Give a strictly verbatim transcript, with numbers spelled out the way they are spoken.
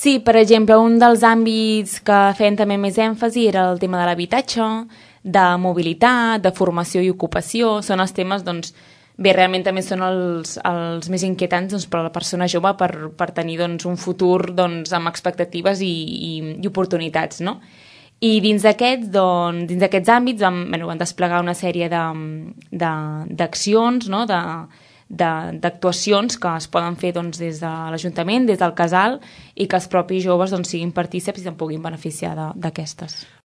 Sí, per exemple, un dels àmbits que feien també més èmfasi era el tema de l'habitatge, de mobilitat, de formació i ocupació. Són els temes, doncs, bé, realment també són els, els més inquietants doncs, per a la persona jove per, per tenir doncs, un futur doncs, amb expectatives i, i, i oportunitats, no? I dins d'aquests doncs, dins d'aquests àmbits vam, bueno, vam desplegar una sèrie d'accions, no? de, d'actuacions que es poden fer doncs, des de l'Ajuntament, des del casal, i que els propis joves doncs, siguin partícips i se'n puguin beneficiar d'aquestes.